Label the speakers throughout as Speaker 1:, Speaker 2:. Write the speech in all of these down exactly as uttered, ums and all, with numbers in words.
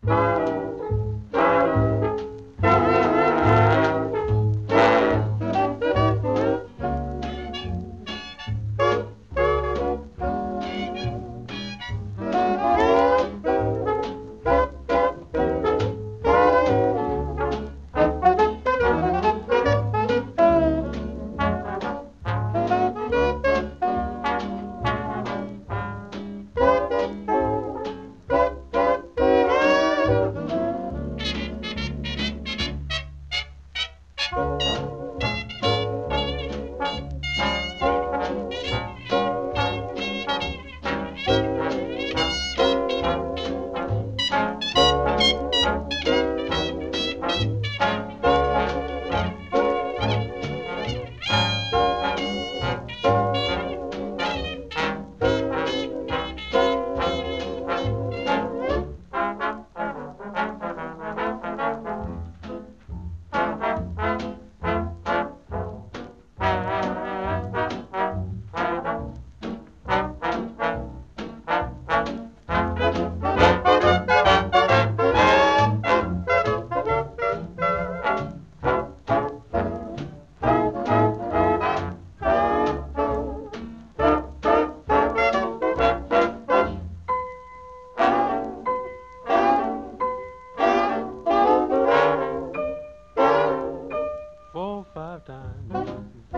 Speaker 1: Four, five times,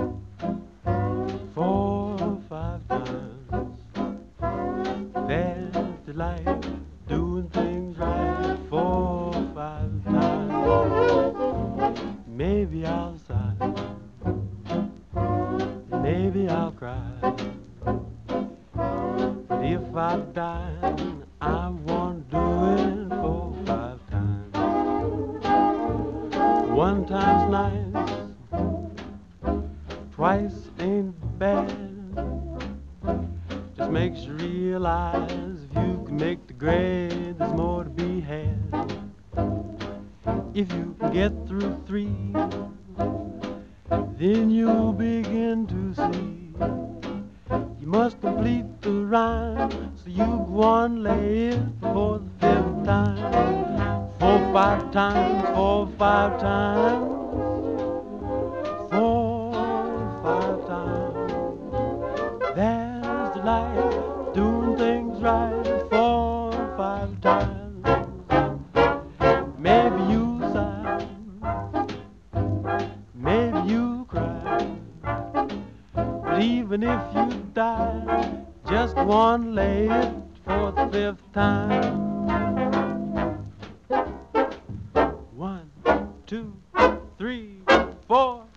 Speaker 1: four, five times. There's the life, doing things right. Four, five times. Maybe I'll sigh, maybe I'll cry. But if I die, I won't do it four, five times. One time's nice, twice ain't bad. Just makes you realize if you can make the grade, there's more to be had. If you can get through three, then you'll begin to see you must complete the rhyme, so you go on lay it for the fifth time. Four, five times, four, five times. Four, five times. There's the life, doing things right. Four, five times. Maybe you sigh, maybe you cry, but even if you die, just one lay it for the fifth time. One, two, three, four.